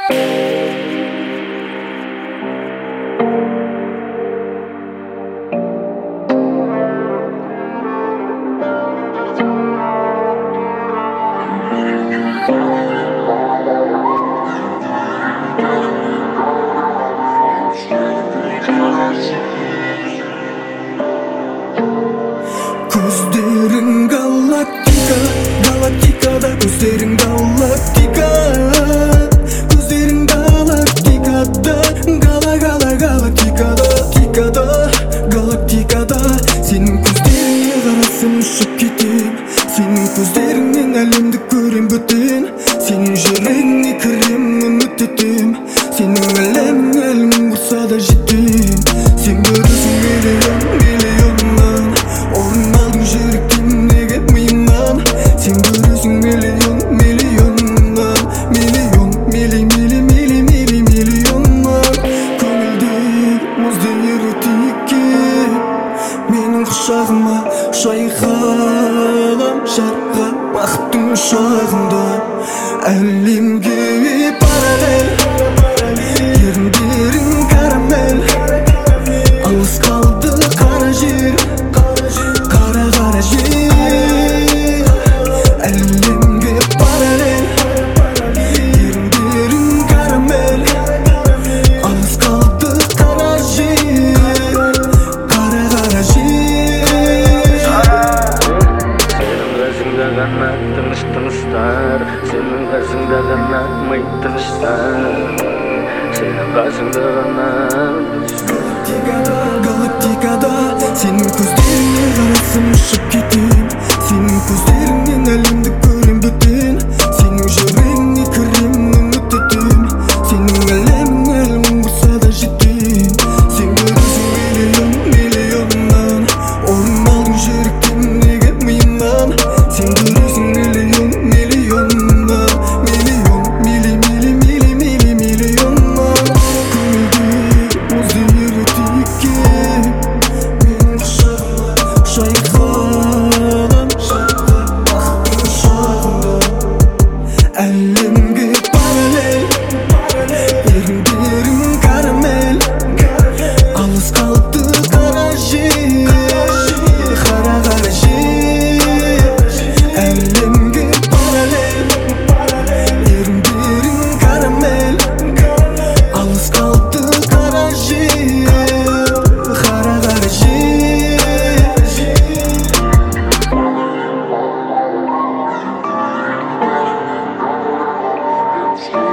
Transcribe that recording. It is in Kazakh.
Көздерің галактика, галактикада көздерің галактика. Көздерің галактикада, галактикада, галактикада. Сенің көздеріңе қарасам ұшып кетем, сенің көздеріңнен әлемді көрем бөтен. Сенің жүрегіңе кірем, үміт етем, сенің әлемің болса да жетем. Сен көресің миллионнан, орын алдың жүректен неге миымнан. Сен көресің миллионнан, миллионнан. Көңілдегі мұзды ерітейік, менің құшағыма шайқалам, жарға бақыттың ұшағында. Әлемге параллель, еріндерің карамель. Алыс қалды қара жер, қара жер. Әлемге параллель, еріндерің карамель. Алыс қалды қара жер, қара жер. Сенің қасыңда ғана тыныштар, сенің қасыңда ғана ми тыныштар, сенің қасыңда ғана. Галактикада, сенің көздеріңе қарасам ұшып кетем, сенің көздеріңнен әлемді көрем бөтен. Сенің жүрегіңе кірем, үміт етем, сенің әлемің болса да жетем. Сен көресің миллионнан, орын алдың жүректен неге миымнан. Сен көресің миллионнан, миллионнан. Көңілдегі мұзды ерітейік, менің құшағыма шайқалам, жарға бақыттың ұшағында. Әлемге параллель, еріндерің карамель. Алыс қалды қара жер, қара жер. Әлемге параллель, еріндерің карамель. Алыс қалды қара жер, қара жер. Сен